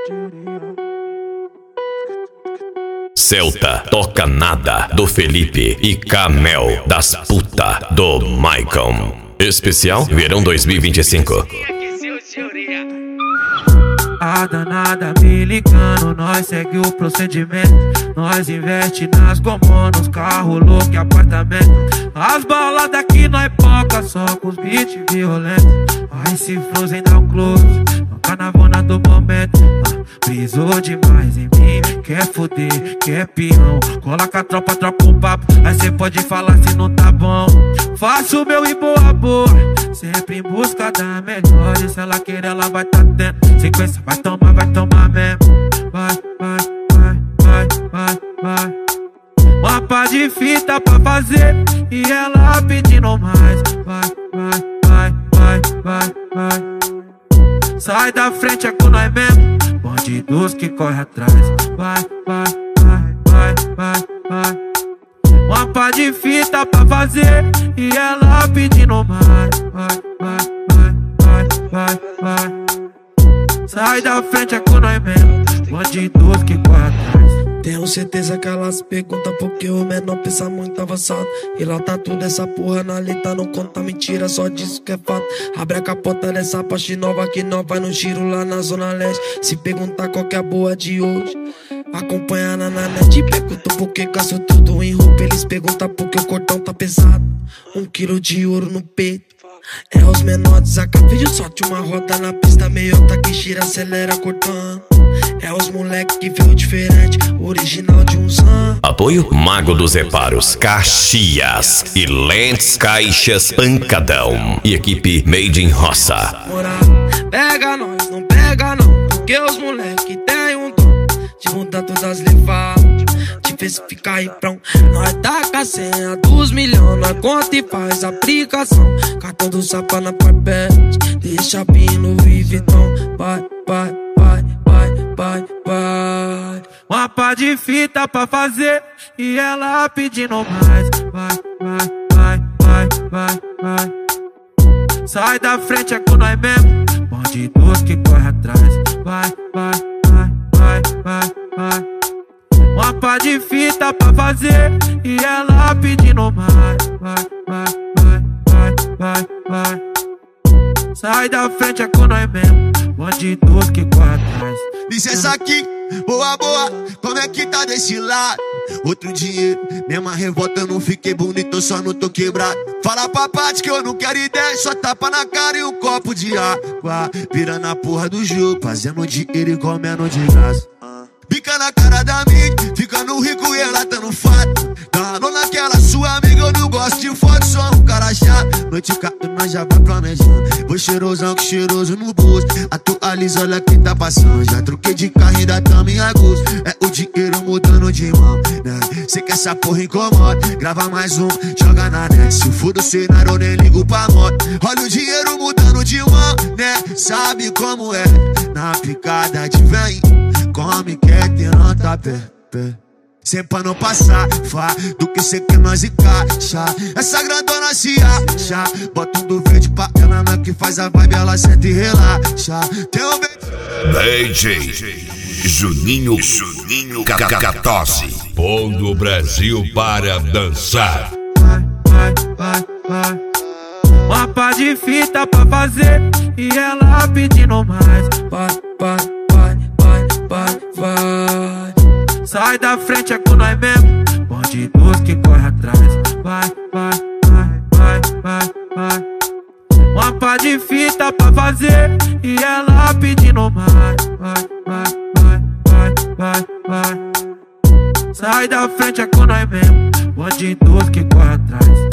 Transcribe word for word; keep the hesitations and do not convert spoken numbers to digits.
Celta, Toca Nada, do Felipe e Camel, das Puta, do Maicon. Especial Verão dois mil e vinte e cinco. A danada me ligando, nós segue o procedimento. Nós investe nas gomos, nos carros loucos e apartamento. As baladas que nós poca, só com os beats violentos. Aí se Frozen dá um close, no carnavona do momento. ah, Brisou demais em mim, quer foder, quer peão. Cola com a tropa, troca um papo, aí cê pode falar se não tá bom. Faço o meu e boa boa, sempre em busca da melhor. E se ela querer, ela vai tá tendo. Sequência, vai tomar, vai tomar mesmo. Vai, vai, vai, vai, vai, vai. Uma pá de fita pra fazer e ela pedindo mais. Vai, vai, vai, vai, vai, vai. Sai da frente, é com nós mesmo. Bandidos que corre atrás. Vai, vai, vai, vai, vai, vai. Uma pá de fita pra fazer e ela pedindo mais. Vai, vai, vai, vai, vai, vai. Sai da frente, é com nós mesmo. Bandidos que corre atrás. Tenho certeza que elas perguntam porque o menor pensa muito avançado. E lá tá tudo essa porra na letra, não conta mentira, só disso que é fato. Abre a capota dessa Porsche nova que nós vai no giro lá na zona leste. Se perguntar qual que é a boa de hoje, acompanha na net. Perguntam por que gasto tudo em roupa, eles perguntam porque o cordão tá pesado. Um quilo de ouro no peito. É os menores, a vídeo sorte uma roda na pista, meiota que gira, acelera cortando. É os moleque que veio diferente, original de uns anos. Apoio Mago dos Reparos, Caxias e Lentes Caixas Pancadão e equipe Made in Roça. Moral, pega nós, não pega não, porque os moleque tem um dom de mudar todas as levadas, de ver se ficar aí pronto. Nós taca a senha dos milhões, nós conta e faz aplicação. Cartão do Sapa na Parpete, deixa bem no Louis Vuitton. Vai, vai, vai, vai, vai, vai. Uma pá de fita pra fazer e ela pedindo mais. Vai, vai, vai, vai, vai, vai. Sai da frente, é com nós mesmo. Bandidos que corre atrás. Vai, vai, vai, vai, vai, vai. Uma pá de fita pra fazer e ela pedindo mais. Vai, vai, vai, vai, vai, vai. Sai da frente, é com nós mesmo. Bandidos que corre atrás. Licença aqui, boa, boa, como é que tá desse lado? Outro dinheiro, mesma revolta, eu não fiquei bonito, eu só não tô quebrado. Fala pra parte que eu não quero ideia, só tapa na cara e um copo de água. Vira na porra do jogo, fazendo dinheiro e comendo de graça. Bica na cara da mídia, ficando rico e ela tá no fato. Dando naquela sua amiga, eu não gosto de foto, sou um cara chato. Noite caindo, nós já vai planejando. Vou cheirosão, que cheiroso no bolso. Atualiza, olha quem tá passando. Já troquei de carro, ainda tamo em agosto. É o dinheiro mudando de mão, né? Cê que essa porra incomoda, grava mais um, joga na net. Se for do cenário, eu nem ligo pra moto. Olha o dinheiro mudando de mão, né? Sabe como é, na picada de vem. Come, quer ter nota pé, pé. Sempre pra não passar, fá, do que cê quer nós encaixa. Essa grandona se acha, bota um do verde pra ela, na que faz a vibe, ela sente e relaxa. Tem um D J Juninho, Juninho Cacatose, pondo o Brasil para dançar. Vai, vai, vai, vai. Uma pá de fita pra fazer e ela pedindo mais. Vai, vai, vai, vai, vai, vai. Sai da frente, é com nós mesmo. Bandidos que corre atrás. Vai, vai, vai, vai, vai, vai. Uma pá de fita pra fazer e ela pedindo mais. Vai, vai, vai, vai, vai, vai. Sai da frente, é com nós mesmo. Bandidos que corre atrás.